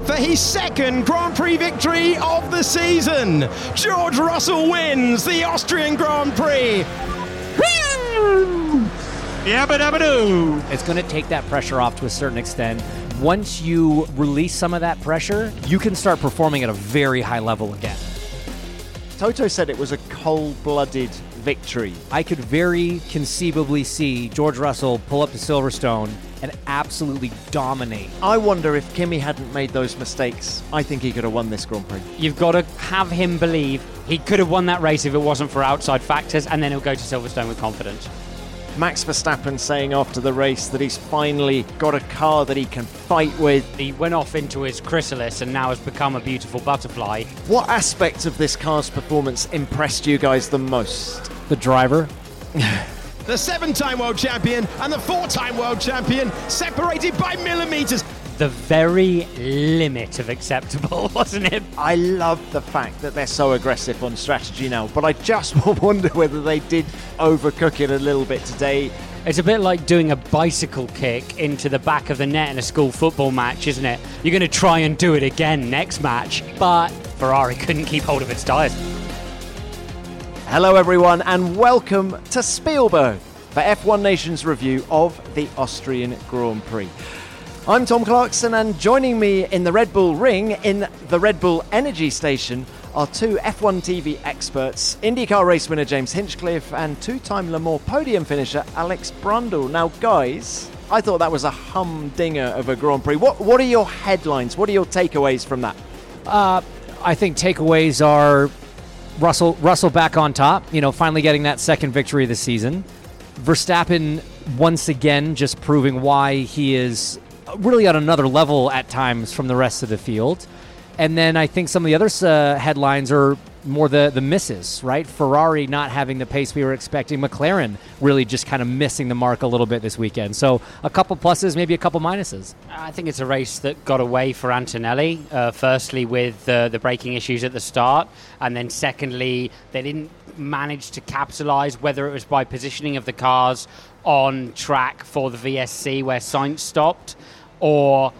for his second Grand Prix victory of the season. George Russell wins the Austrian Grand Prix. It's going to take that pressure off to a certain extent. Once you release some of that pressure, you can start performing at a very high level again. Toto said it was a cold-blooded victory. I could very conceivably see George Russell pull up to Silverstone and absolutely dominate. I wonder if Kimi hadn't made those mistakes, I think he could have won this Grand Prix. You've got to have him believe he could have won that race if it wasn't for outside factors, and then he'll go to Silverstone with confidence. Max Verstappen saying after the race that he's finally got a car that he can fight with. He went off into his chrysalis and now has become a beautiful butterfly. What aspects of this car's performance impressed you guys the most? The driver. The 7-time world champion and the 4-time world champion separated by millimetres. The very limit of acceptable, wasn't it? I love the fact that they're so aggressive on strategy now, but I just wonder whether they did overcook it a little bit today. It's a bit like doing a bicycle kick into the back of the net in a school football match, isn't it? You're going to try and do it again next match, but Ferrari couldn't keep hold of its tyres. Hello everyone and welcome to Spielberg for F1 Nation's review of the Austrian Grand Prix. I'm Tom Clarkson, and joining me in the Red Bull ring in the Red Bull Energy Station are two F1 TV experts, IndyCar race winner James Hinchcliffe and two-time Le Mans podium finisher Alex Brundle. Now guys, I thought that was a humdinger of a Grand Prix. What are your headlines? What are your takeaways from that? I think takeaways are Russell back on top, finally getting that second victory of the season. Verstappen once again just proving why he is really on another level at times from the rest of the field. And then I think some of the other headlines are more the misses, right? Ferrari not having the pace we were expecting. McLaren really just kind of missing the mark a little bit this weekend. So a couple pluses, maybe a couple minuses. I think it's a race that got away for Antonelli, firstly with the braking issues at the start, and then secondly, they didn't manage to capitalise, whether it was by positioning of the cars on track for the VSC where Sainz stopped, or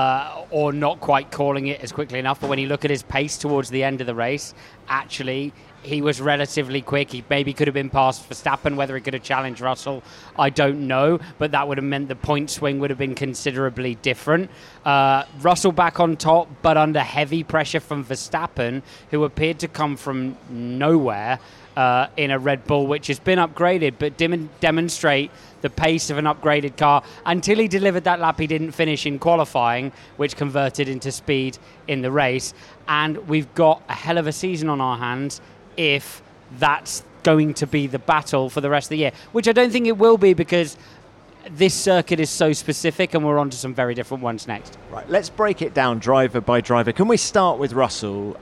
not quite calling it as quickly enough. But when you look at his pace towards the end of the race, actually he was relatively quick. He maybe could have been past Verstappen. Whether he could have challenged Russell, I don't know, but that would have meant the point swing would have been considerably different. Russell back on top, but under heavy pressure from Verstappen, who appeared to come from nowhere in a Red Bull which has been upgraded, but demonstrate the pace of an upgraded car. Until he delivered that lap, he didn't finish in qualifying, which converted into speed in the race. And we've got a hell of a season on our hands if that's going to be the battle for the rest of the year, which I don't think it will be, because this circuit is so specific and we're on to some very different ones next. Right, let's break it down driver by driver. Can we start with Russell?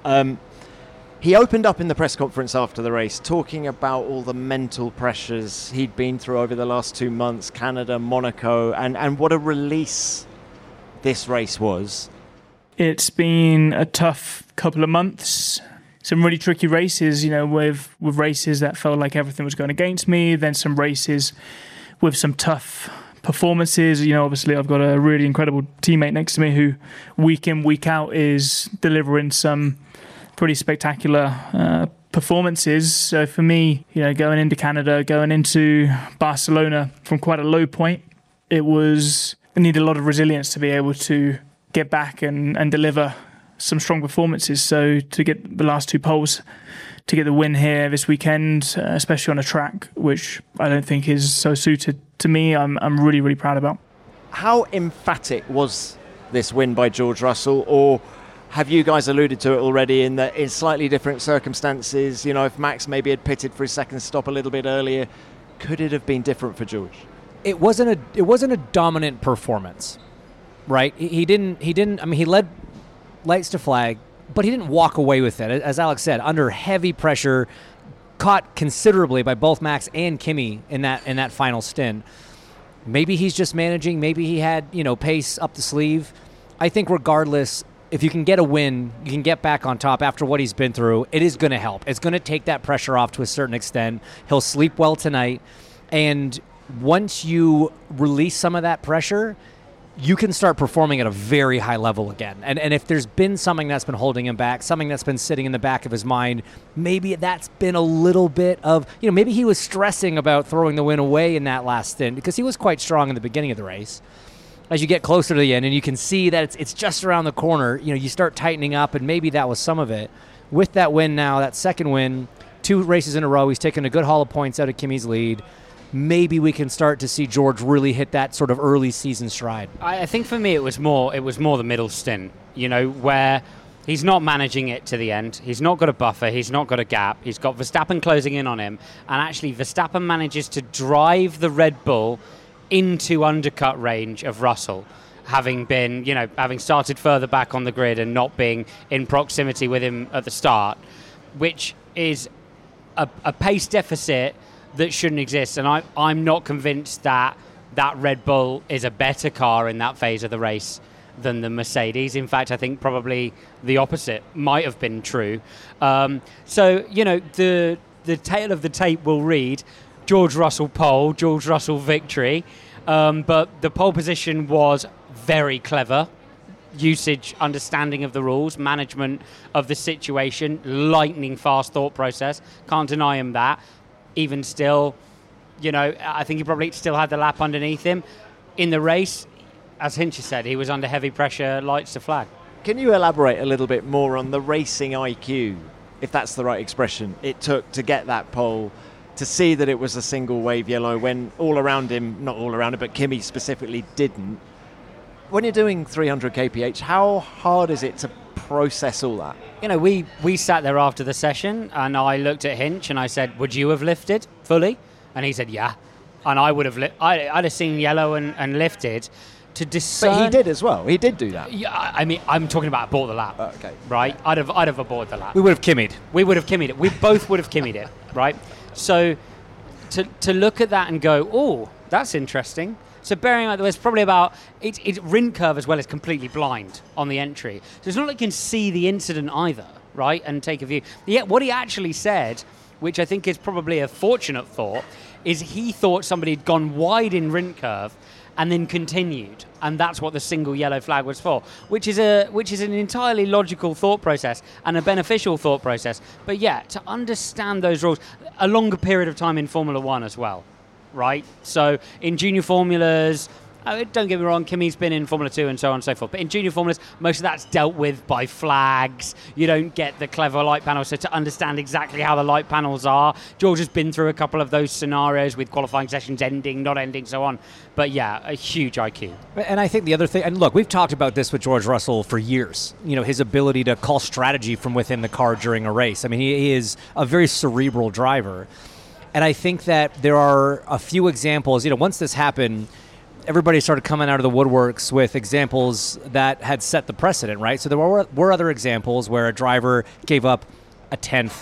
He opened up in the press conference after the race talking about all the mental pressures he'd been through over the last 2 months, Canada, Monaco, and what a release this race was. It's been a tough couple of months. Some really tricky races, with races that felt like everything was going against me, then some races with some tough performances. Obviously I've got a really incredible teammate next to me who week in, week out is delivering some pretty spectacular performances. So for me, going into Canada, going into Barcelona from quite a low point, I needed a lot of resilience to be able to get back and deliver some strong performances. So to get the last 2 poles, to get the win here this weekend, especially on a track which I don't think is so suited to me, I'm really, really proud about. How emphatic was this win by George Russell, or have you guys alluded to it already in slightly different circumstances? If Max maybe had pitted for his second stop a little bit earlier, could it have been different for George? It wasn't a dominant performance, right? He didn't. I mean, he led lights to flag, but he didn't walk away with it. As Alex said, under heavy pressure, caught considerably by both Max and Kimi in that final stint. Maybe he's just managing. Maybe he had pace up the sleeve. I think regardless, if you can get a win, you can get back on top after what he's been through, it is going to help. It's going to take that pressure off to a certain extent. He'll sleep well tonight. And once you release some of that pressure, you can start performing at a very high level again. And if there's been something that's been holding him back, something that's been sitting in the back of his mind, maybe that's been a little bit of, maybe he was stressing about throwing the win away in that last stint, because he was quite strong in the beginning of the race. As you get closer to the end and you can see that it's just around the corner, you start tightening up, and maybe that was some of it. With that win now, that second win, 2 races in a row, he's taken a good haul of points out of Kimi's lead. Maybe we can start to see George really hit that sort of early season stride. I think for me it was more the middle stint, where he's not managing it to the end. He's not got a buffer. He's not got a gap. He's got Verstappen closing in on him. And actually Verstappen manages to drive the Red Bull into undercut range of Russell, having started further back on the grid and not being in proximity with him at the start, which is a pace deficit that shouldn't exist. And I'm not convinced that Red Bull is a better car in that phase of the race than the Mercedes. In fact, I think probably the opposite might have been true. So, the tale of the tape will read George Russell pole, George Russell victory. But the pole position was very clever. Usage, understanding of the rules, management of the situation, lightning fast thought process. Can't deny him that. Even still, I think he probably still had the lap underneath him. In the race, as Hinchy said, he was under heavy pressure, lights to flag. Can you elaborate a little bit more on the racing IQ, if that's the right expression, it took to get that pole, to see that it was a single wave yellow when all around him, not all around him, but Kimi specifically didn't? When you're doing 300 kph, how hard is it to process all that? We sat there after the session and I looked at Hinch and I said, would you have lifted fully? And he said, yeah. And I would have I'd have seen yellow and lifted to discern. But he did as well. He did do that. Yeah, I mean, I'm talking about aboard the lap. Okay. Right? I'd have aboard the lap. We would have kimmied. We would have kimmied it. We both would have kimmied it, right? So to look at that and go, oh, that's interesting. So bearing in mind, there's probably about, it's Rindt curve as well is completely blind on the entry. So it's not like you can see the incident either, right, and take a view. Yet what he actually said, which I think is probably a fortunate thought, is he thought somebody had gone wide in Rindt curve and then continued, and that's what the single yellow flag was for, which is an entirely logical thought process and a beneficial thought process. But yeah, to understand those rules, a longer period of time in Formula One as well. Right, so in junior formulas, don't get me wrong, Kimi's been in Formula 2 and so on and so forth, but in junior formulas, most of that's dealt with by flags. You don't get the clever light panels, so to understand exactly how the light panels are, George has been through a couple of those scenarios with qualifying sessions ending, not ending, so on. But yeah, a huge IQ. And I think the other thing, and look, we've talked about this with George Russell for years, his ability to call strategy from within the car during a race. I mean, he is a very cerebral driver. And I think that there are a few examples, once this happened, everybody started coming out of the woodworks with examples that had set the precedent, right? So there were other examples where a driver gave up a 10th,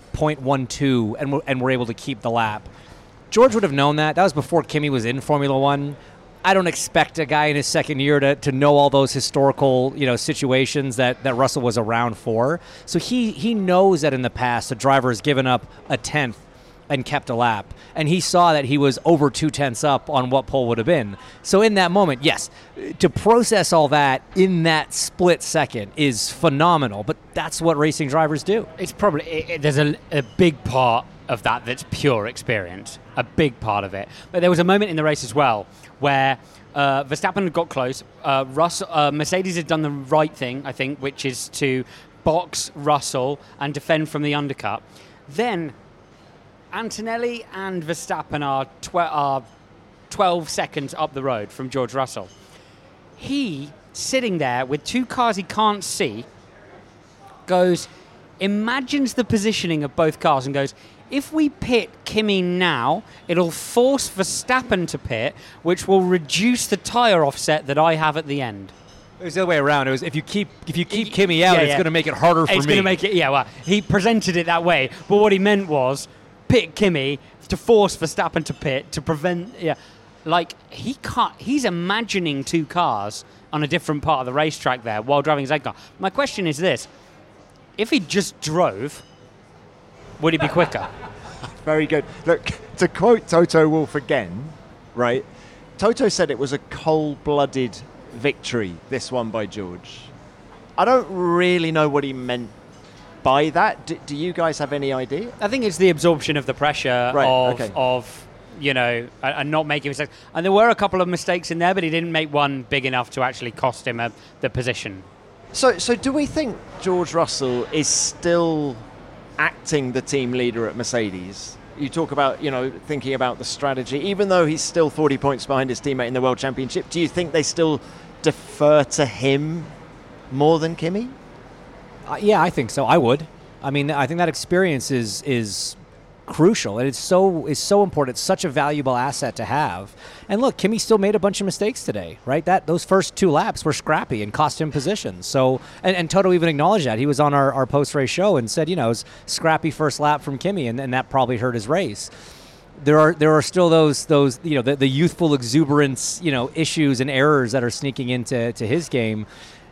0.12, and were able to keep the lap. George would have known that. That was before Kimi was in Formula One. I don't expect a guy in his second year to know all those historical, situations that Russell was around for. So he knows that in the past, a driver has given up a 10th and kept a lap. And he saw that he was over 2/10 up on what pole would have been. So in that moment, yes, to process all that in that split second is phenomenal. But that's what racing drivers do. It's probably, there's a big part of that that's pure experience, a big part of it. But there was a moment in the race as well where Verstappen had got close. Mercedes had done the right thing, I think, which is to box Russell and defend from the undercut. Then Antonelli and Verstappen are 12 seconds up the road from George Russell. He, sitting there with two cars he can't see, imagines the positioning of both cars and goes, if we pit Kimi now, it'll force Verstappen to pit, which will reduce the tyre offset that I have at the end. It was the other way around. It was if you keep Kimi out, it's going to make it harder for me. It's going to make it, well, he presented it that way, but what he meant was pit Kimi to force Verstappen to pit to prevent. He can't. He's imagining two cars on a different part of the racetrack there while driving his own car. My question is this: if he just drove, would he be quicker? Very good. Look, to quote Toto Wolff again, right? Toto said it was a cold-blooded victory, this one by George. I don't really know what he meant by that. Do you guys have any idea? I think it's the absorption of the pressure of and not making mistakes. And there were a couple of mistakes in there, but he didn't make one big enough to actually cost him the position. So do we think George Russell is still acting the team leader at Mercedes? You talk about, thinking about the strategy. Even though he's still 40 points behind his teammate in the World Championship, do you think they still defer to him more than Kimi? Yeah, I think so. I would. I mean, I think that experience is crucial, and it's so important. It's such a valuable asset to have. And look, Kimi still made a bunch of mistakes today, right? Those first 2 laps were scrappy and cost him positions. So, and Toto even acknowledged that. He was on our post-race show and said, it was scrappy first lap from Kimi, and that probably hurt his race. There are still those the youthful exuberance, issues and errors that are sneaking into his game.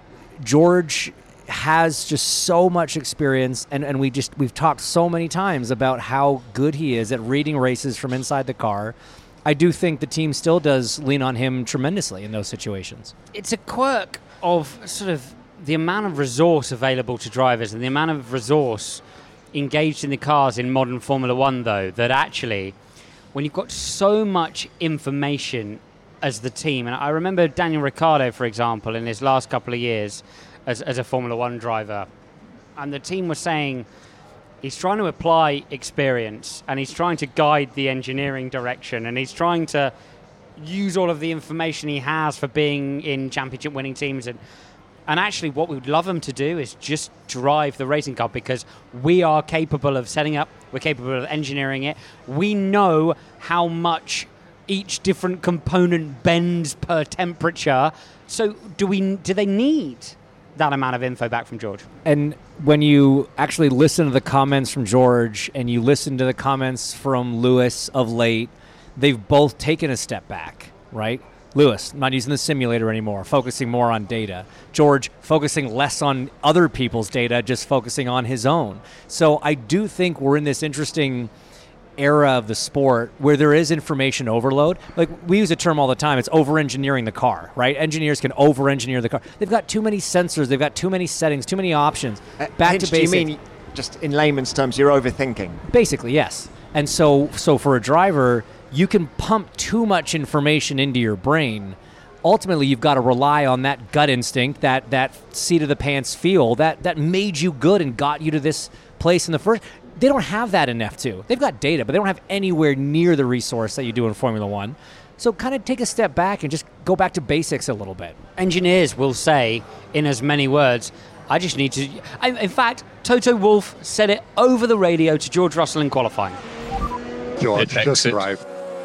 George has just so much experience, and we've talked so many times about how good he is at reading races from inside the car. I do think the team still does lean on him tremendously in those situations. It's a quirk of sort of the amount of resource available to drivers and the amount of resource engaged in the cars in modern Formula One, though, that actually, when you've got so much information as the team, and I remember Daniel Ricciardo, for example, in his last couple of years as a Formula One driver, and the team was saying he's trying to apply experience and he's trying to guide the engineering direction and he's trying to use all of the information he has for being in championship winning teams, and actually what we would love him to do is just drive the racing car, because we are capable of setting up, we're capable of engineering it, we know how much each different component bends per temperature. So do they need that amount of info back from George? And when you actually listen to the comments from George and you listen to the comments from Lewis of late, they've both taken a step back, right? Lewis, not using the simulator anymore, focusing more on data. George, focusing less on other people's data, just focusing on his own. So I do think we're in this interesting era of the sport where there is information overload. Like, we use a term all the time, it's over-engineering the car, right? Engineers can over-engineer the car. They've got too many sensors, they've got too many settings, too many options. Back to basics. Do you mean, just in layman's terms, you're overthinking? Basically, yes. And so for a driver, you can pump too much information into your brain. Ultimately, you've got to rely on that gut instinct, that seat of the pants feel, that made you good and got you to this place in the first. They don't have that in F2. They've got data, but they don't have anywhere near the resource that you do in Formula One. So kind of take a step back and just go back to basics a little bit. Engineers will say, in as many words, I just need to... In fact, Toto Wolff said it over the radio to George Russell in qualifying. George, just drive.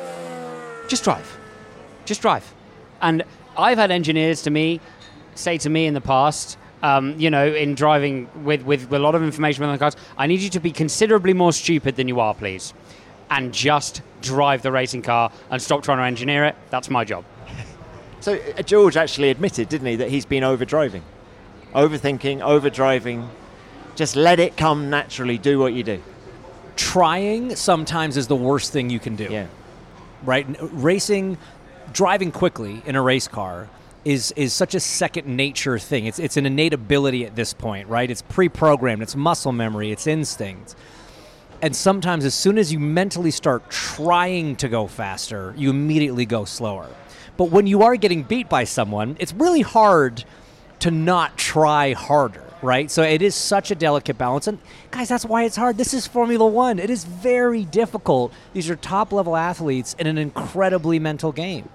Just drive. Just drive. And I've had engineers say to me in the past, in driving with a lot of information on the cars, I need you to be considerably more stupid than you are, please, and just drive the racing car and stop trying to engineer it. That's my job. So George actually admitted, didn't he, that he's been overdriving, overthinking, overdriving. Just let it come naturally. Do what you do. Trying sometimes is the worst thing you can do. Yeah. Right? Driving quickly in a race car is such a second nature thing. It's an innate ability at this point, right? It's pre-programmed, it's muscle memory, it's instinct. And sometimes as soon as you mentally start trying to go faster, you immediately go slower. But when you are getting beat by someone, it's really hard to not try harder, right? So it is such a delicate balance. And guys, that's why it's hard. This is Formula One. It is very difficult. These are top-level athletes in an incredibly mental game.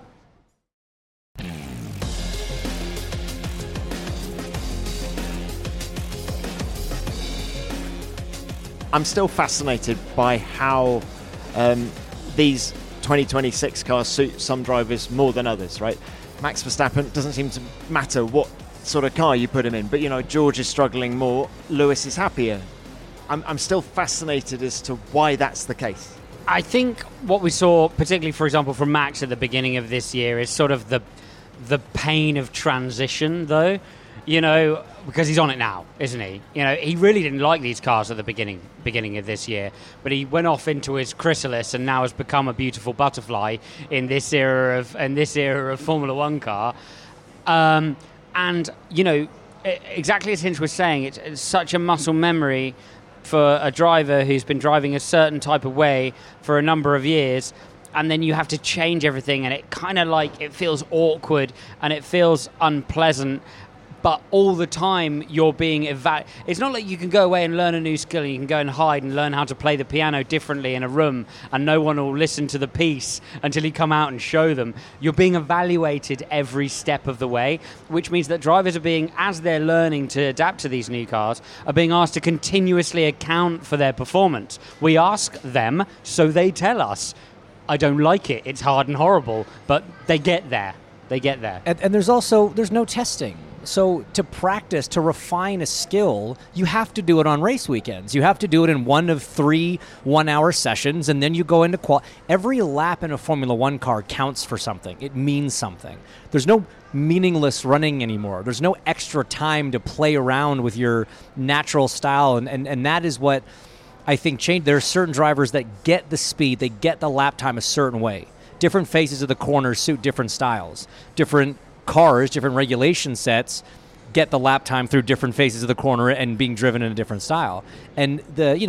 I'm still fascinated by how these 2026 cars suit some drivers more than others, right? Max Verstappen, doesn't seem to matter what sort of car you put him in, but George is struggling more, Lewis is happier. I'm still fascinated as to why that's the case. I think what we saw, particularly, for example, from Max at the beginning of this year, is sort of the pain of transition, though. Because he's on it now, isn't he? He really didn't like these cars at the beginning of this year, but he went off into his chrysalis and now has become a beautiful butterfly in this era of Formula One car. And, you know, exactly as Hinch was saying, it's such a muscle memory for a driver who's been driving a certain type of way for a number of years, and then you have to change everything, and it kind of like, it feels awkward and it feels unpleasant, but all the time you're being it's not like you can go away and learn a new skill and you can go and hide and learn how to play the piano differently in a room and no one will listen to the piece until you come out and show them. You're being evaluated every step of the way, which means that drivers are being, as they're learning to adapt to these new cars, are being asked to continuously account for their performance. We ask them, so they tell us. I don't like it, it's hard and horrible, but they get there. And there's no testing. So to practice, to refine a skill, you have to do it on race weekends. You have to do it in one of 3 one-hour sessions, and then you go into every lap in a Formula One car counts for something. It means something. There's no meaningless running anymore. There's no extra time to play around with your natural style, and that is what I think changed. There are certain drivers that get the speed, they get the lap time a certain way. Different phases of the corner suit different styles. Different cars, different regulation sets get the lap time through different phases of the corner and being driven in a different style. And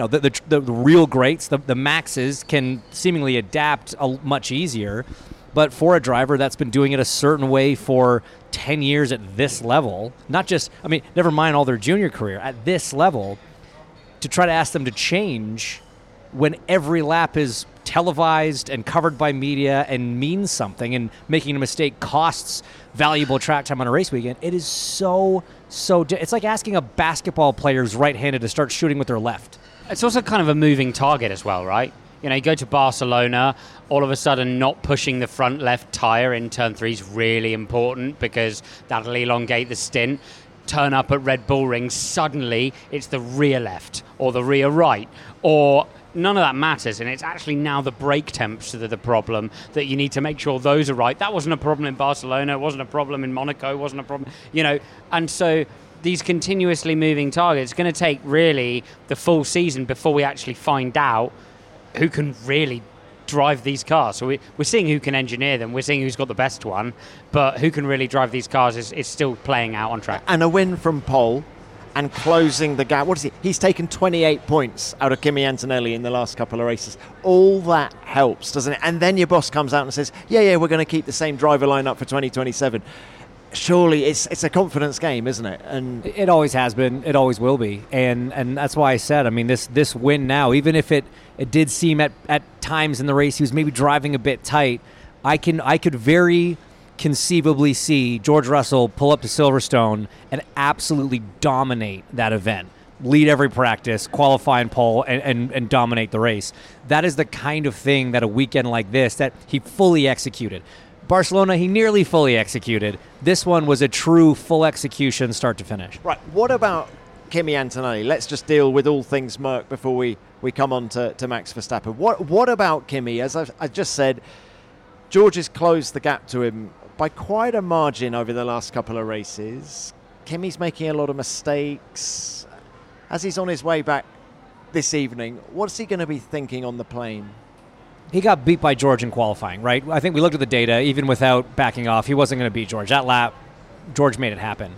the real greats, the Maxes, can seemingly adapt much easier. But for a driver that's been doing it a certain way for 10 years at this level, never mind all their junior career, at this level, to try to ask them to change when every lap is televised and covered by media and means something, and making a mistake costs valuable track time on a race weekend, it is so it's like asking a basketball player's right-handed to start shooting with their left. It's also kind of a moving target as well, right? You know, you go to Barcelona, all of a sudden not pushing the front left tyre in turn 3 is really important because that'll elongate the stint. Turn up at Red Bull Ring, suddenly it's the rear left or the rear right, or none of that matters, and it's actually now the brake temps that are the problem, that you need to make sure those are right. That wasn't a problem in Barcelona, it wasn't a problem in Monaco, it wasn't a problem, and so these continuously moving targets, it's going to take really the full season before we actually find out who can really drive these cars. So we're seeing who can engineer them, we're seeing who's got the best one, but who can really drive these cars is still playing out on track. And a win from Pole and closing the gap. What is he? He's taken 28 points out of Kimi Antonelli in the last couple of races. All that helps, doesn't it? And then your boss comes out and says, yeah, we're going to keep the same driver lineup for 2027. Surely it's a confidence game, isn't it? And it always has been. It always will be. And that's why I said, this win now, even if it did seem at times in the race he was maybe driving a bit tight, I could very conceivably see George Russell pull up to Silverstone and absolutely dominate that event, lead every practice, qualify and pole, and dominate the race. That is the kind of thing that a weekend like this, that he fully executed. Barcelona, he nearly fully executed. This one was a true full execution, start to finish. Right, what about Kimi Antonelli? Let's just deal with all things Merc before we come on to Max Verstappen. What about Kimi? As I just said, George has closed the gap to him by quite a margin over the last couple of races. Kimi's making a lot of mistakes. As he's on his way back this evening, what's he going to be thinking on the plane? He got beat by George in qualifying, right? I think we looked at the data. Even without backing off, he wasn't going to beat George. That lap, George made it happen.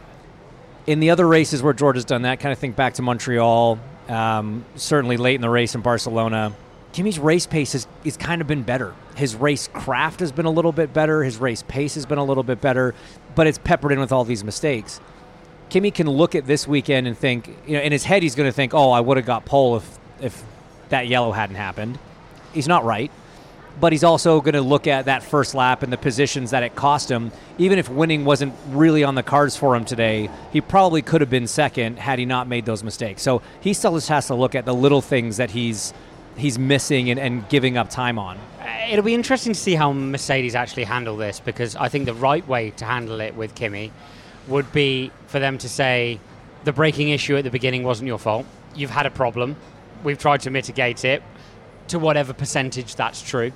In the other races where George has done that, kind of think back to Montreal, certainly late in the race in Barcelona, Kimi's race pace has kind of been better. His race craft has been a little bit better. His race pace has been a little bit better, but it's peppered in with all these mistakes. Kimi can look at this weekend and think, in his head he's going to think, I would have got pole if that yellow hadn't happened. He's not right, but he's also going to look at that first lap and the positions that it cost him. Even if winning wasn't really on the cards for him today, he probably could have been second had he not made those mistakes. So he still just has to look at the little things that he's missing and giving up time on. It'll be interesting to see how Mercedes actually handle this, because I think the right way to handle it with Kimi would be for them to say, the braking issue at the beginning wasn't your fault. You've had a problem. We've tried to mitigate it to whatever percentage that's true.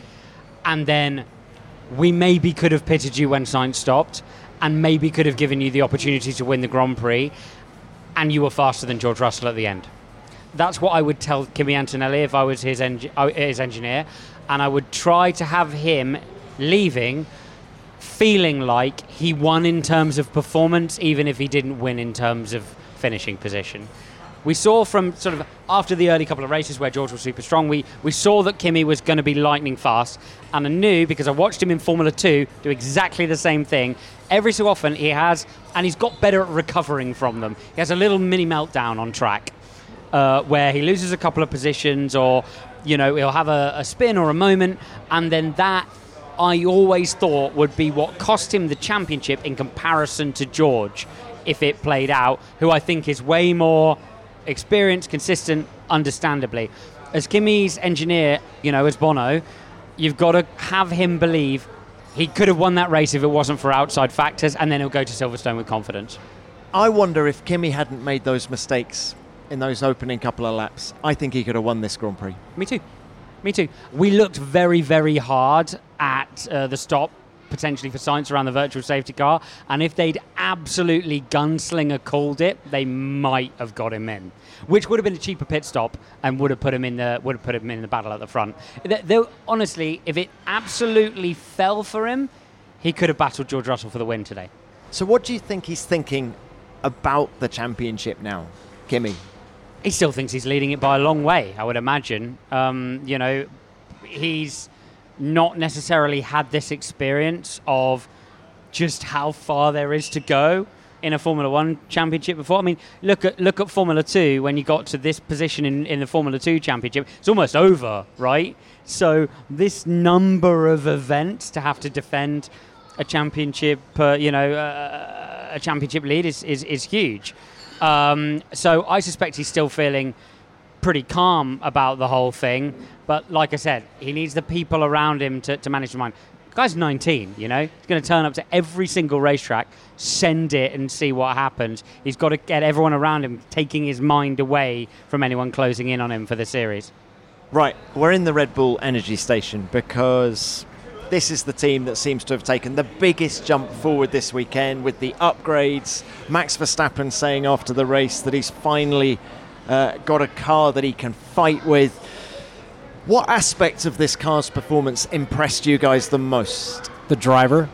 And then we maybe could have pitted you when Sainz stopped, and maybe could have given you the opportunity to win the Grand Prix, and you were faster than George Russell at the end. That's what I would tell Kimi Antonelli if I was his engineer, and I would try to have him leaving feeling like he won in terms of performance, even if he didn't win in terms of finishing position. We saw from sort of after the early couple of races where George was super strong, we saw that Kimi was going to be lightning fast. And I knew, because I watched him in Formula 2 do exactly the same thing, every so often he's got better at recovering from them. He has a little mini meltdown on track where he loses a couple of positions, or, he'll have a spin or a moment, and then that I always thought would be what cost him the championship in comparison to George, if it played out, who I think is way more experienced, consistent, understandably. As Kimi's engineer, as Bono, you've got to have him believe he could have won that race if it wasn't for outside factors, and then he'll go to Silverstone with confidence. I wonder if Kimi hadn't made those mistakes in those opening couple of laps, I think he could have won this Grand Prix. Me too. We looked very, very hard at the stop, potentially for Sainz around the virtual safety car, and if they'd absolutely gunslinger called it, they might have got him in, which would have been a cheaper pit stop and would have put him in the battle at the front. Honestly, if it absolutely fell for him, he could have battled George Russell for the win today. So what do you think he's thinking about the championship now, Kimi? He still thinks he's leading it by a long way, I would imagine. He's not necessarily had this experience of just how far there is to go in a Formula 1 championship before. I mean, look at Formula 2. When you got to this position in the Formula 2 championship, it's almost over, right? So this number of events to have to defend a championship, a championship lead is huge. So I suspect he's still feeling pretty calm about the whole thing, but like I said, he needs the people around him to manage the mind. The guy's 19, he's going to turn up to every single racetrack, send it and see what happens. He's got to get everyone around him taking his mind away from anyone closing in on him for the series. Right, we're in the Red Bull Energy Station because this is the team that seems to have taken the biggest jump forward this weekend with the upgrades. Max Verstappen saying after the race that he's finally got a car that he can fight with. What aspects of this car's performance impressed you guys the most? The driver.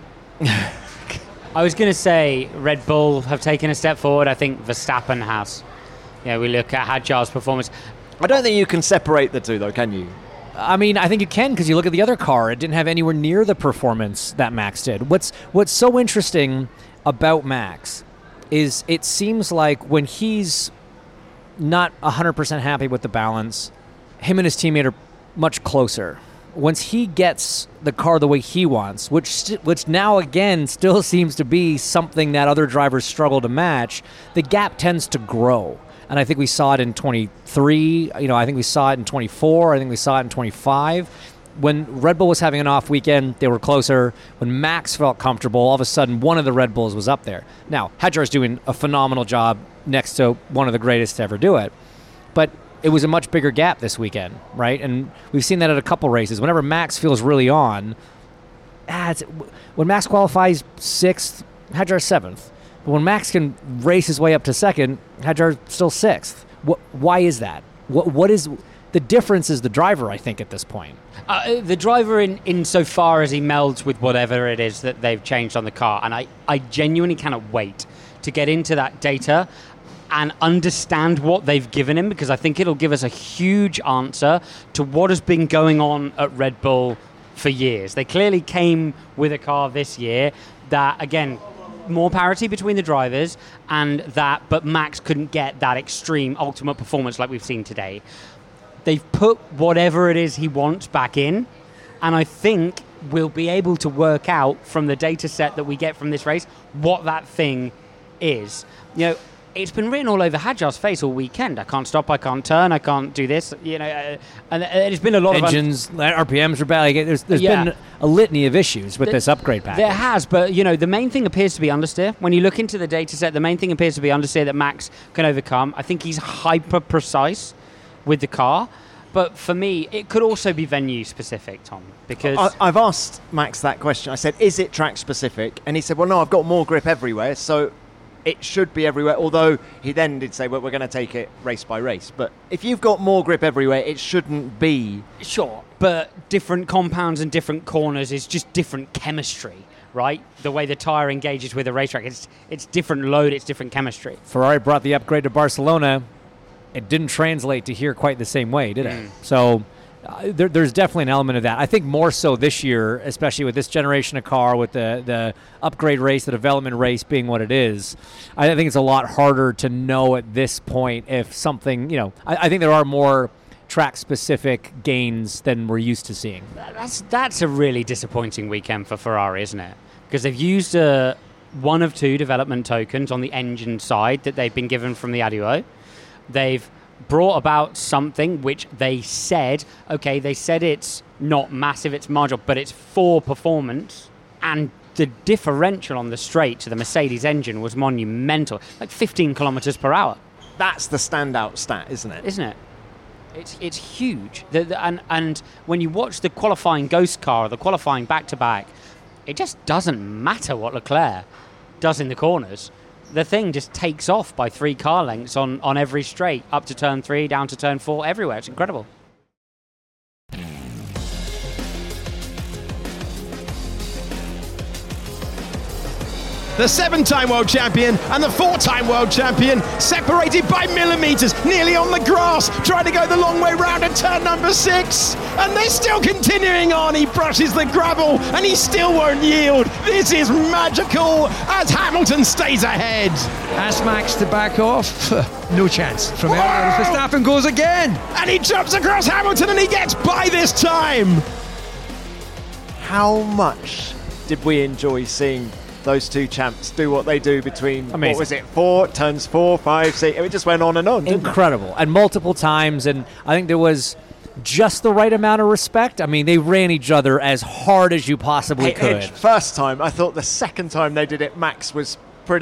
I was going to say Red Bull have taken a step forward. I think Verstappen has. We look at Hadjar's performance. I don't think you can separate the two, though, can you? I mean, I think you can, because you look at the other car. It didn't have anywhere near the performance that Max did. What's so interesting about Max is it seems like when he's not 100% happy with the balance, him and his teammate are much closer. Once he gets the car the way he wants, which now again still seems to be something that other drivers struggle to match, the gap tends to grow. And I think we saw it in 23, I think we saw it in 24, I think we saw it in 25. When Red Bull was having an off weekend, they were closer. When Max felt comfortable, all of a sudden one of the Red Bulls was up there. Now, Hadjar's doing a phenomenal job next to one of the greatest to ever do it. But it was a much bigger gap this weekend, right? And we've seen that at a couple races. Whenever Max feels really on, when Max qualifies 6th, Hadjar's 7th. But when Max can race his way up to 2nd, Hadjar's still 6th. Why is that? What is the difference? Is the driver, I think, at this point. The driver in so far as he melds with whatever it is that they've changed on the car. And I genuinely cannot wait to get into that data and understand what they've given him, because I think it'll give us a huge answer to what has been going on at Red Bull for years. They clearly came with a car this year that, again, more parity between the drivers, but Max couldn't get that extreme ultimate performance like we've seen today. They've put whatever it is he wants back in, and I think we'll be able to work out from the data set that we get from this race what that thing is. It's been written all over Hadjar's face all weekend. I can't stop, I can't turn, I can't do this. And there's been a lot of engines, RPMs are bad. There's been a litany of issues with this upgrade package. There has, but the main thing appears to be understeer. When you look into the data set, the main thing appears to be understeer that Max can overcome. I think he's hyper precise with the car. But for me, it could also be venue specific, Tom, because I've asked Max that question. I said, is it track specific? And he said, well, no, I've got more grip everywhere, so it should be everywhere, although he then did say, well, we're going to take it race by race. But if you've got more grip everywhere, it shouldn't be. Sure, but different compounds and different corners is just different chemistry, right? The way the tyre engages with the racetrack, it's different load, it's different chemistry. Ferrari brought the upgrade to Barcelona. It didn't translate to here quite the same way, did it? So there's definitely an element of that. I think more so this year, especially with this generation of car, with the upgrade race, the development race being what it is. I think it's a lot harder to know at this point if something, I think there are more track-specific gains than we're used to seeing. That's a really disappointing weekend for Ferrari, isn't it? Because they've used one of two development tokens on the engine side that they've been given from the ADUO. They've brought about something which they said it's not massive, it's marginal, but it's for performance, and the differential on the straight to the Mercedes engine was monumental, like 15 kilometers per hour. That's the standout stat, isn't it? Isn't it? It's huge. And when you watch the qualifying ghost car, the qualifying back-to-back, it just doesn't matter what Leclerc does in the corners. The thing just takes off by 3 car lengths on every straight, up to turn 3, down to turn 4, everywhere. It's incredible. The 7-time world champion and the 4-time world champion separated by millimetres, nearly on the grass, trying to go the long way round at turn number 6. And they're still continuing on. He brushes the gravel and he still won't yield. This is magical as Hamilton stays ahead. Asks Max to back off. No chance. From Verstappen goes again. And he jumps across Hamilton and he gets by this time. How much did we enjoy seeing those two champs do what they do between, amazing. What was it, 4, turns 4, 5, 6, it just went on and on, didn't Incredible. it? And multiple times, and I think there was just the right amount of respect. I mean, they ran each other as hard as you possibly could. First time, I thought the second time they did it, Max was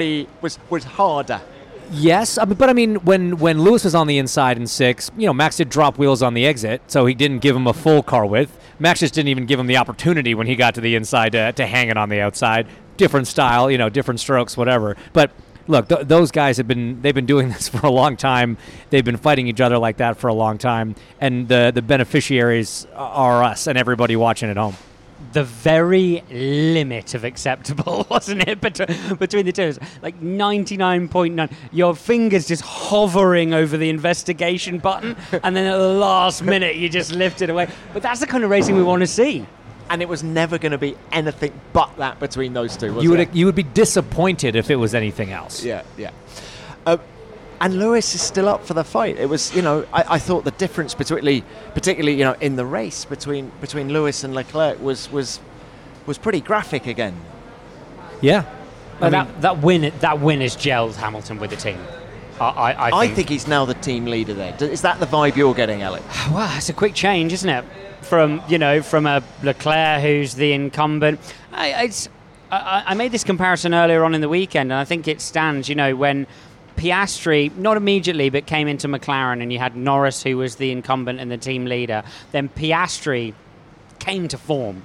harder. Yes, but I mean, when Lewis was on the inside in 6, Max did drop wheels on the exit, so he didn't give him a full car width. Max just didn't even give him the opportunity when he got to the inside to hang it on the outside. Different style, different strokes, whatever. But look, those guys they've been doing this for a long time. They've been fighting each other like that for a long time, and the beneficiaries are us and everybody watching at home. The very limit of acceptable, wasn't it, between the two? It was like 99.9. Your fingers just hovering over the investigation button, and then at the last minute you just lift it away. But that's the kind of racing we want to see. And it was never going to be anything but that between those two, was it? You would be disappointed if it was anything else. Yeah. And Lewis is still up for the fight. It was, I thought the difference particularly, in the race between Lewis and Leclerc was pretty graphic again. Yeah. That win has gelled Hamilton with the team. I think he's now the team leader there. Is that the vibe you're getting, Alex? Well, it's a quick change, isn't it? From a Leclerc who's the incumbent. I made this comparison earlier on in the weekend, and I think it stands. When Piastri, not immediately, but came into McLaren, and you had Norris, who was the incumbent and the team leader. Then Piastri came to form,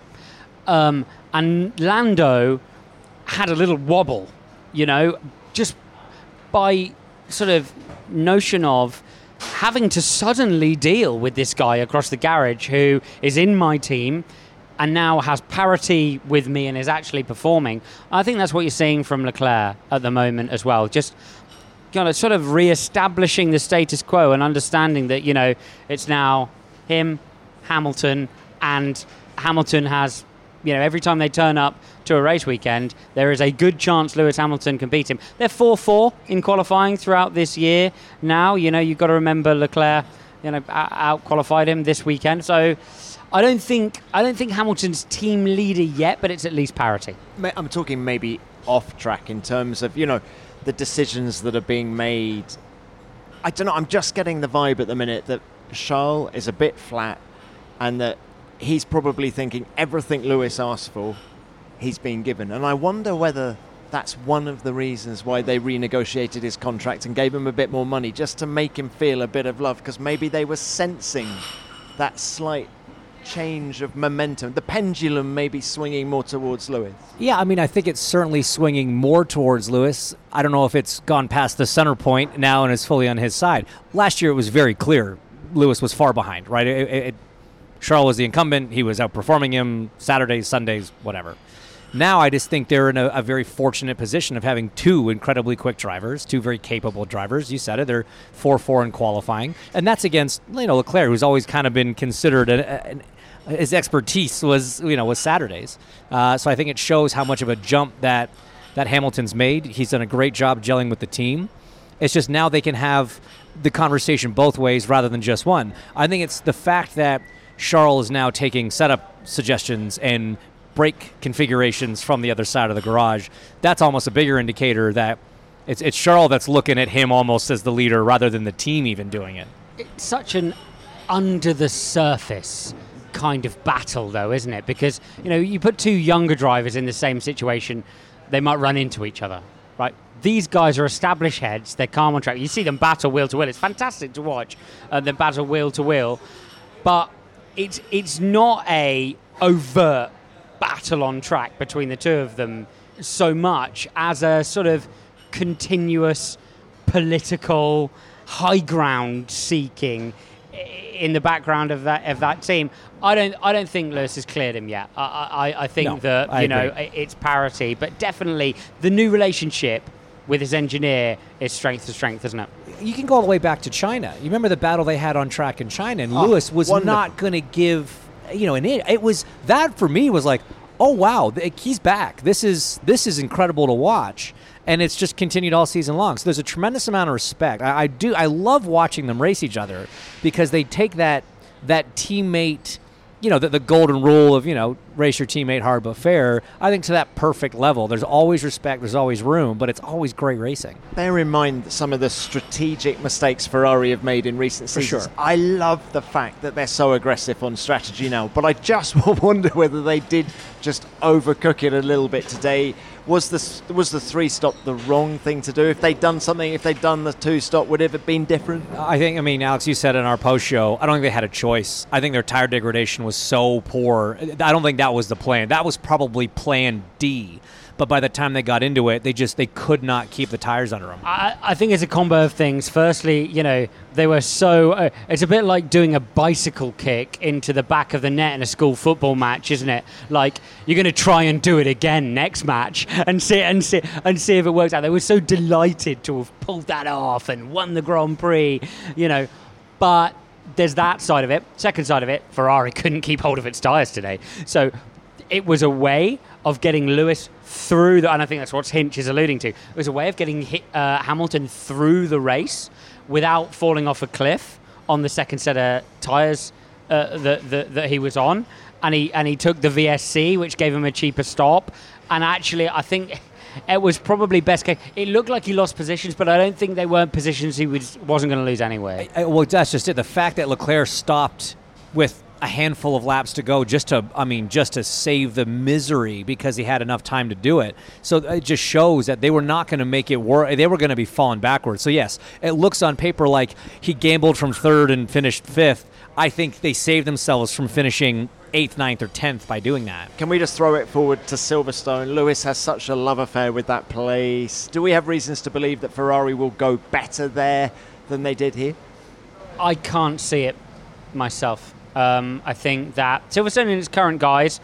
and Lando had a little wobble. Just by sort of notion of having to suddenly deal with this guy across the garage who is in my team and now has parity with me and is actually performing. I think that's what you're seeing from Leclerc at the moment as well. Just sort of re-establishing the status quo and understanding that, it's now him, Hamilton, and Hamilton has, every time they turn up to a race weekend, there is a good chance Lewis Hamilton can beat him. They're 4-4 in qualifying throughout this year. Now, you've got to remember Leclerc, out-qualified him this weekend. So I don't think Hamilton's team leader yet, but it's at least parity. I'm talking maybe off track in terms of, the decisions that are being made. I don't know, I'm just getting the vibe at the minute that Charles is a bit flat and that he's probably thinking everything Lewis asked for, he's been given. And I wonder whether that's one of the reasons why they renegotiated his contract and gave him a bit more money, just to make him feel a bit of love, because maybe they were sensing that slight change of momentum. The pendulum may be swinging more towards Lewis. Yeah, I think it's certainly swinging more towards Lewis. I don't know if it's gone past the center point now and is fully on his side. Last year it was very clear Lewis was far behind, right? Charles was the incumbent. He was outperforming him Saturdays, Sundays, whatever. Now I just think they're in a very fortunate position of having two incredibly quick drivers, two very capable drivers. You said it, they're 4-4 in qualifying. And that's against Leclerc, who's always kind of been considered his expertise was Saturdays. So I think it shows how much of a jump that Hamilton's made. He's done a great job gelling with the team. It's just now they can have the conversation both ways rather than just one. I think it's the fact that Charles is now taking setup suggestions and brake configurations from the other side of the garage. That's almost a bigger indicator that it's Charles that's looking at him almost as the leader rather than the team even doing it. It's such an under the surface kind of battle, though, isn't it? Because you put two younger drivers in the same situation, they might run into each other, right? These guys are established heads. They're calm on track. You see them battle wheel to wheel. It's fantastic to watch. Them battle wheel to wheel, but it's not a overt battle on track between the two of them so much as a sort of continuous political high ground seeking in the background of that team. I don't think Lewis has cleared him yet. I think it's parity, but definitely the new relationship with his engineer is strength to strength, isn't it? You can go all the way back to China. You remember the battle they had on track in China, and Lewis was not going to give it was that for me was like, oh wow, he's back. This is incredible to watch, and it's just continued all season long. So there's a tremendous amount of respect. I love watching them race each other because they take that teammate, the golden rule of race your teammate hard but fair. I think to that perfect level. There's always respect. There's always room, but it's always great racing. Bear in mind some of the strategic mistakes Ferrari have made in recent seasons. For sure. I love the fact that they're so aggressive on strategy now, but I just wonder whether they did just overcook it a little bit today. Was the 3-stop the wrong thing to do? If they'd done something, if they'd done the 2-stop, would it have been different? I think, Alex, you said in our post show, I don't think they had a choice. I think their tire degradation was so poor. I don't think that was the plan. That was probably plan D. But by the time they got into it, they could not keep the tires under them. I think it's a combo of things. Firstly, they were so... it's a bit like doing a bicycle kick into the back of the net in a school football match, isn't it? Like, you're going to try and do it again next match and see if it works out. They were so delighted to have pulled that off and won the Grand Prix, But there's that side of it. Second side of it, Ferrari couldn't keep hold of its tires today. So it was a way of getting Lewis through and I think that's what Hinch is alluding to. It was a way of getting Hamilton through the race without falling off a cliff on the second set of tyres that he was on, and he took the VSC, which gave him a cheaper stop. And actually, I think it was probably best case. It looked like he lost positions, but I don't think they weren't positions he wasn't going to lose anyway. Well, that's just it. The fact that Leclerc stopped with a handful of laps to go just to save the misery because he had enough time to do it. So it just shows that they were not going to make it work. They were going to be falling backwards. So yes, it looks on paper like he gambled from third and finished fifth. I think they saved themselves from finishing 8th, 9th, or 10th by doing that. Can we just throw it forward to Silverstone? Lewis has such a love affair with that place. Do we have reasons to believe that Ferrari will go better there than they did here? I can't see it myself. I think that Silverstone and its current guys,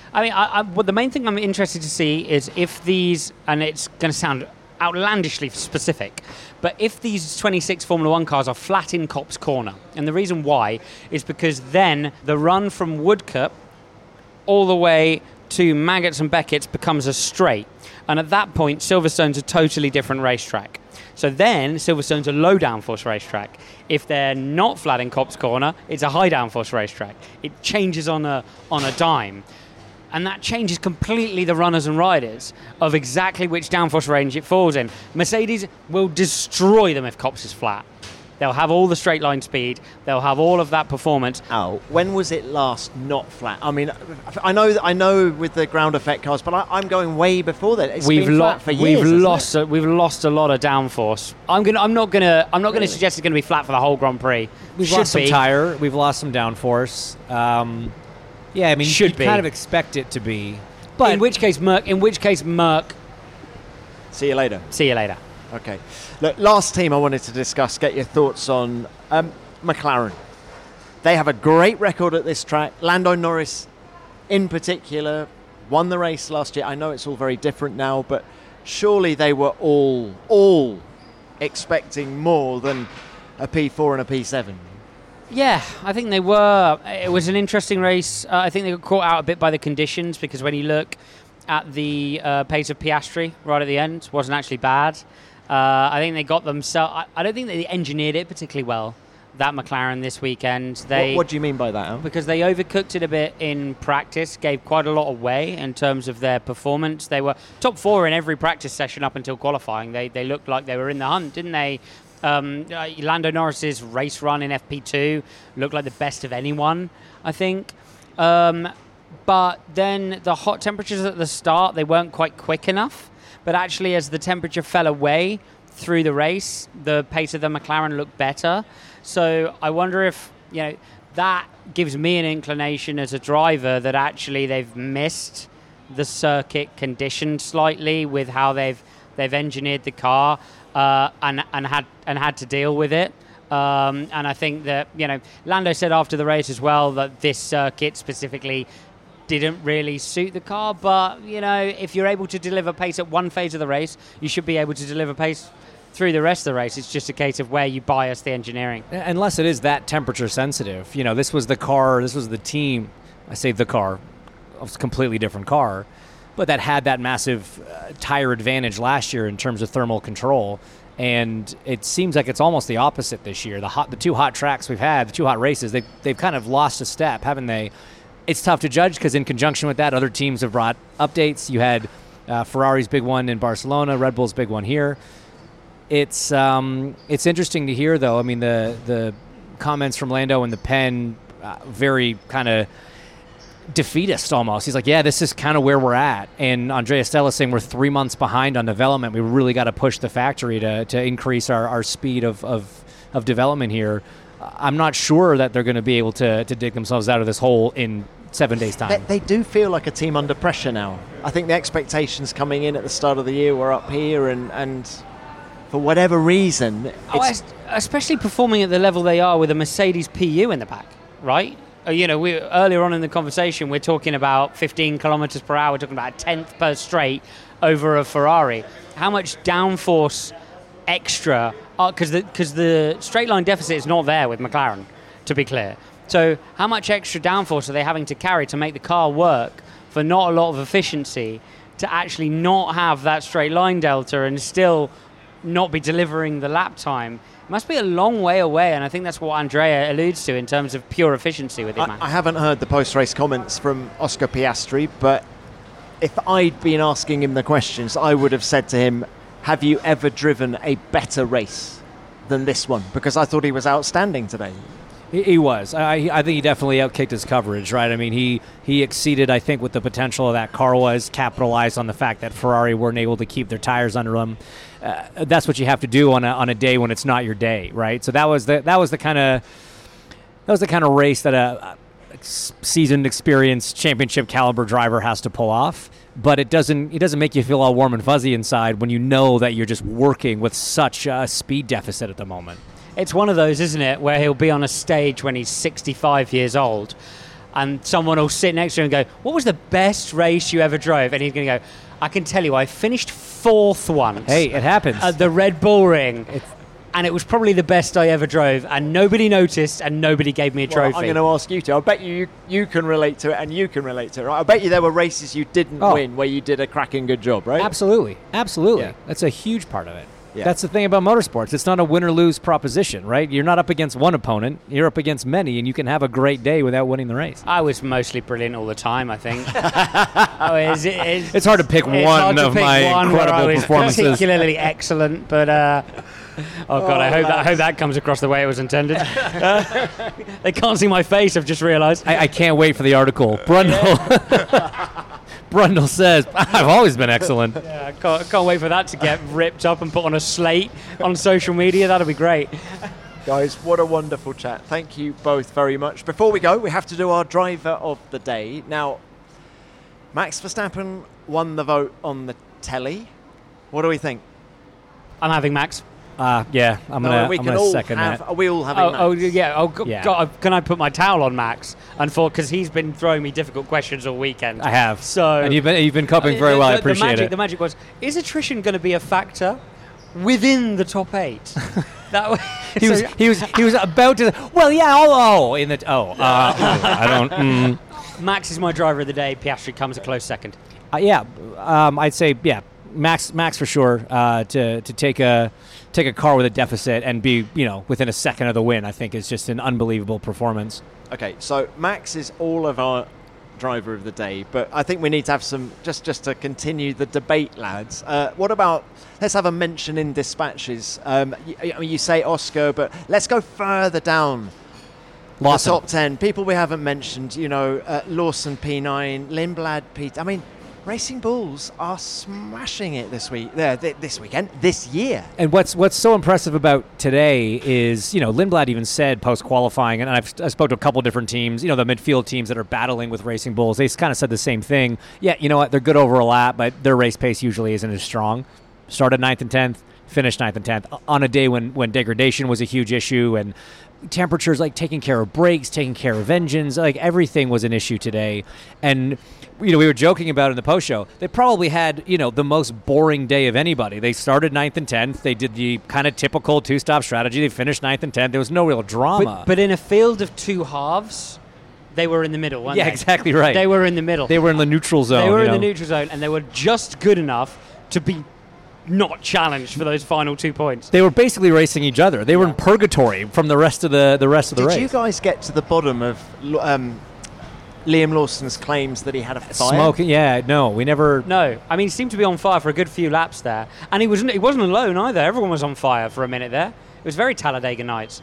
the main thing I'm interested to see is if these, and it's going to sound outlandishly specific, but if these 26 Formula 1 cars are flat in Copse Corner, and the reason why is because then the run from Woodcote all the way to Maggots and Beckett's becomes a straight, and at that point Silverstone's a totally different racetrack. So then Silverstone's a low downforce racetrack. If they're not flat in Copse Corner, it's a high downforce racetrack. It changes on a dime. And that changes completely the runners and riders of exactly which downforce range it falls in. Mercedes will destroy them if Copse is flat. They'll have all the straight line speed. They'll have all of that performance. Oh, when was it last not flat? I mean, I know with the ground effect cars, but I'm going way before that. It's been flat for years. We've lost a lot of downforce. I'm not gonna suggest it's going to be flat for the whole Grand Prix. We've lost some tire. We've lost some downforce. Yeah, I mean, you kind of expect it to be. But in which case, Merc. See you later. See you later. Okay. Look, last team I wanted to discuss, get your thoughts on McLaren. They have a great record at this track. Lando Norris, in particular, won the race last year. I know it's all very different now, but surely they were all expecting more than a P4 and a P7. Yeah, I think they were. It was an interesting race. I think they got caught out a bit by the conditions, because when you look at the pace of Piastri right at the end, wasn't actually bad. I think they got themselves. I don't think they engineered it particularly well, that McLaren this weekend. What do you mean by that, Al? Because they overcooked it a bit in practice, gave quite a lot away in terms of their performance. They were top 4 in every practice session up until qualifying. They looked like they were in the hunt, didn't they? Lando Norris's race run in FP2 looked like the best of anyone, I think. But then the hot temperatures at the start, they weren't quite quick enough. But actually, as the temperature fell away through the race, the pace of the McLaren looked better. So I wonder if, that gives me an inclination as a driver that actually they've missed the circuit condition slightly with how they've engineered the car and had to deal with it. And I think that, Lando said after the race as well that this circuit specifically didn't really suit the car. But, if you're able to deliver pace at one phase of the race, you should be able to deliver pace through the rest of the race. It's just a case of where you bias the engineering. Unless it is that temperature sensitive. This was the car, this was the team. I say the car, it was a completely different car, but that had that massive tire advantage last year in terms of thermal control. And it seems like it's almost the opposite this year. The 2 hot tracks we've had, the 2 hot races, they've kind of lost a step, haven't they? It's tough to judge because in conjunction with that, other teams have brought updates. You had Ferrari's big one in Barcelona, Red Bull's big one here. It's interesting to hear, though. I mean, the comments from Lando in the pen, very kind of defeatist almost. He's like, yeah, this is kind of where we're at. And Andrea Stella saying we're 3 months behind on development. We really got to push the factory to increase our speed of development here. I'm not sure that they're going to be able to dig themselves out of this hole in 7 days' time. They do feel like a team under pressure now. I think the expectations coming in at the start of the year were up here, and for whatever reason... especially performing at the level they are with a Mercedes PU in the back, right? We earlier on in the conversation, we're talking about 15 kilometers per hour, we're talking about a tenth per straight over a Ferrari. How much downforce extra... Because the straight line deficit is not there with McLaren, to be clear. So how much extra downforce are they having to carry to make the car work for not a lot of efficiency to actually not have that straight line delta and still not be delivering the lap time? It must be a long way away, and I think that's what Andrea alludes to in terms of pure efficiency with it, man. I haven't heard the post-race comments from Oscar Piastri, but if I'd been asking him the questions, I would have said to him, have you ever driven a better race than this one? Because I thought he was outstanding today. He was. I think he definitely outkicked his coverage, right? I mean, he exceeded, I think, what the potential of that car was, capitalized on the fact that Ferrari weren't able to keep their tires under them. That's what you have to do on a day when it's not your day, right? So that was the kind of race that a seasoned, experienced, championship caliber driver has to pull off. But it doesn't make you feel all warm and fuzzy inside when you know that you're just working with such a speed deficit at the moment. It's one of those, isn't it, where he'll be on a stage when he's 65 years old and someone will sit next to him and go, what was the best race you ever drove? And he's going to go, I can tell you, I finished 4th once. Hey, it happens. At the Red Bull Ring. And it was probably the best I ever drove, and nobody noticed, and nobody gave me a trophy. I'm going to ask you to. I bet you can relate to it, and you can relate to it. Right? I bet you there were races you didn't win where you did a cracking good job, right? Absolutely. Yeah. That's a huge part of it. Yeah. That's the thing about motorsports. It's not a win or lose proposition, right? You're not up against one opponent. You're up against many, and you can have a great day without winning the race. I was mostly brilliant all the time, I think. It's hard to pick one of my incredible performances. Particularly excellent, but oh god, I hope that comes across the way it was intended. They can't see my face. I've just realised. I can't wait for the article. Brundle says, I've always been excellent. Yeah, I can't wait for that to get ripped up and put on a slate on social media. That'll be great. Guys, what a wonderful chat. Thank you both very much. Before we go, we have to do our driver of the day. Now, Max Verstappen won the vote on the telly. What do we think? I'm having Max. Yeah, I'm gonna second that. Are we all having Max? Yeah. God, can I put my towel on Max? Because he's been throwing me difficult questions all weekend. I have. So and you've been coping very well. I appreciate it. The magic was: is attrition going to be a factor within the top 8? That way, he was about to. Well, yeah. I don't. Max is my driver of the day. Piastri comes a close second. I'd say Max for sure. To take a car with a deficit and be within a second of the win, I think is just an unbelievable performance. Okay, so Max is all of our driver of the day, but I think we need to have some just to continue the debate, lads. What about let's have a mention in dispatches? You say Oscar, but let's go further down. Lawson. The top 10 people we haven't mentioned. Lawson P9, Lindblad P. I mean, Racing Bulls are smashing it this weekend, this year. And what's so impressive about today is, Lindblad even said post-qualifying, and I spoke to a couple different teams, the midfield teams that are battling with Racing Bulls, they kind of said the same thing. Yeah, you know what, they're good over a lap, but their race pace usually isn't as strong. Started 9th and 10th, finished 9th and 10th, on a day when degradation was a huge issue, and temperatures, like taking care of brakes, taking care of engines, like everything was an issue today. And we were joking about it in the post show. They probably had, the most boring day of anybody. They started 9th and 10th. They did the kind of typical two-stop strategy. They finished 9th and 10th. There was no real drama. But in a field of two halves, they were in the middle, weren't they? Yeah, exactly right. They were in the middle. They were in the neutral zone. They were in the neutral zone, and they were just good enough to be not challenged for those final 2 points. They were basically racing each other. They were in purgatory from the rest of the race. Did you guys get to the bottom of Liam Lawson's claims that he had a fire? Smoking? Yeah, no, we never. No, I mean, he seemed to be on fire for a good few laps there, and he wasn't alone either. Everyone was on fire for a minute there. It was very Talladega Nights.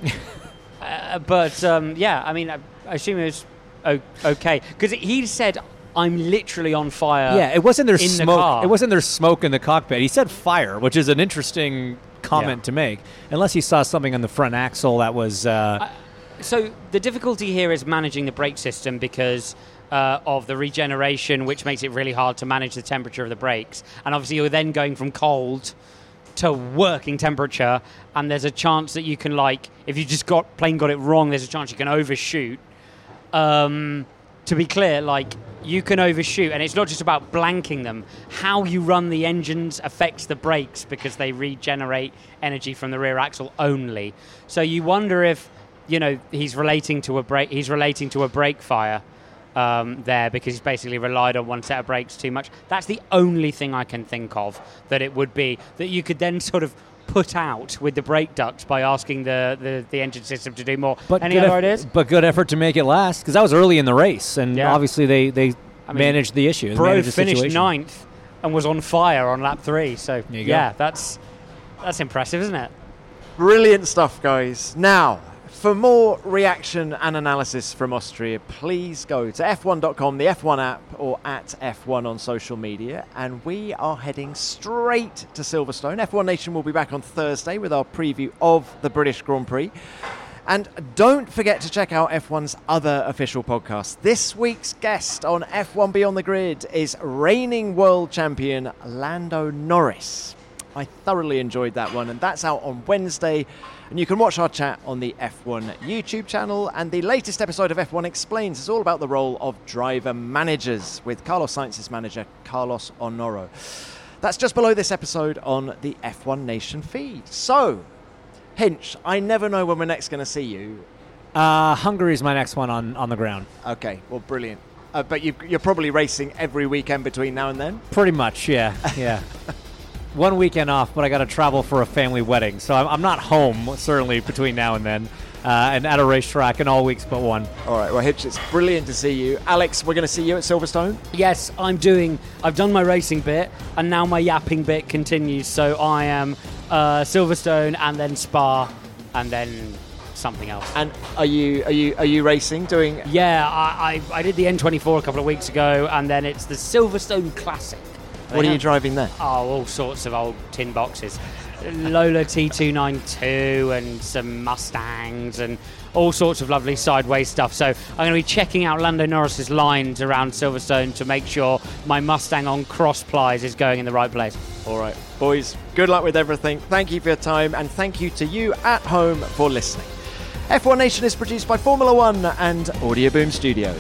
I mean, I assume it was okay because he said, "I'm literally on fire." Yeah, it wasn't their in smoke. The car. It wasn't their smoke in the cockpit. He said fire, which is an interesting comment to make, unless he saw something on the front axle that was. So the difficulty here is managing the brake system because of the regeneration, which makes it really hard to manage the temperature of the brakes. And obviously, you're then going from cold to working temperature, and there's a chance that you can, if you just got it wrong, there's a chance you can overshoot. To be clear, you can overshoot, and it's not just about blanking them. How you run the engines affects the brakes because they regenerate energy from the rear axle only. So you wonder if, he's relating to a brake fire there because he's basically relied on one set of brakes too much. That's the only thing I can think of that it would be that you could then sort of put out with the brake ducts by asking the engine system to do more. Any other ideas? But good effort to make it last because that was early in the race, and obviously they managed the issue. Bro finished 9th and was on fire on lap 3. So that's impressive, isn't it? Brilliant stuff, guys. Now, for more reaction and analysis from Austria, please go to f1.com, the F1 app, or at F1 on social media. And we are heading straight to Silverstone. F1 Nation will be back on Thursday with our preview of the British Grand Prix. And don't forget to check out F1's other official podcasts. This week's guest on F1 Beyond the Grid is reigning world champion Lando Norris. I thoroughly enjoyed that one, and that's out on Wednesday. And you can watch our chat on the F1 YouTube channel. And the latest episode of F1 Explains is all about the role of driver managers with Carlos Sainz's manager, Carlos Honoro. That's just below this episode on the F1 Nation feed. So, Hinch, I never know when we're next going to see you. Hungary is my next one on the ground. Okay, well, brilliant. But you're probably racing every weekend between now and then? Pretty much, yeah. One weekend off, but I got to travel for a family wedding. So I'm not home, certainly, between now and then. And at a racetrack in all weeks but one. All right, well, Hitch, it's brilliant to see you. Alex, we're going to see you at Silverstone? Yes, I've done my racing bit, and now my yapping bit continues. So I am Silverstone, and then Spa, and then something else. And are you racing, doing? Yeah, I did the N24 a couple of weeks ago, and then it's the Silverstone Classic. What are you driving there? Oh, all sorts of old tin boxes. Lola T292 and some Mustangs and all sorts of lovely sideways stuff. So I'm going to be checking out Lando Norris's lines around Silverstone to make sure my Mustang on cross plies is going in the right place. All right, boys, good luck with everything. Thank you for your time, and thank you to you at home for listening. F1 Nation is produced by Formula One and Audio Boom Studios.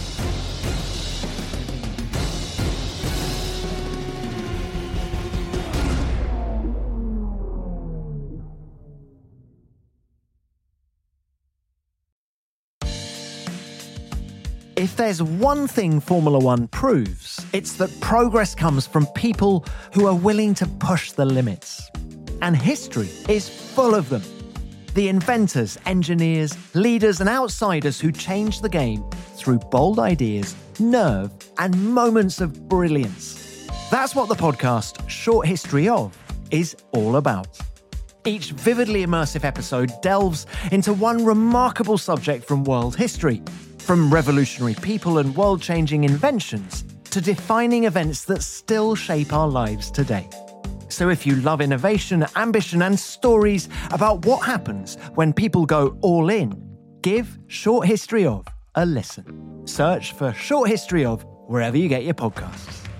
If there's one thing Formula One proves, it's that progress comes from people who are willing to push the limits. And history is full of them. The inventors, engineers, leaders and outsiders who changed the game through bold ideas, nerve and moments of brilliance. That's what the podcast Short History Of is all about. Each vividly immersive episode delves into one remarkable subject from world history, from revolutionary people and world-changing inventions to defining events that still shape our lives today. So if you love innovation, ambition, and stories about what happens when people go all in, give Short History Of a listen. Search for Short History Of wherever you get your podcasts.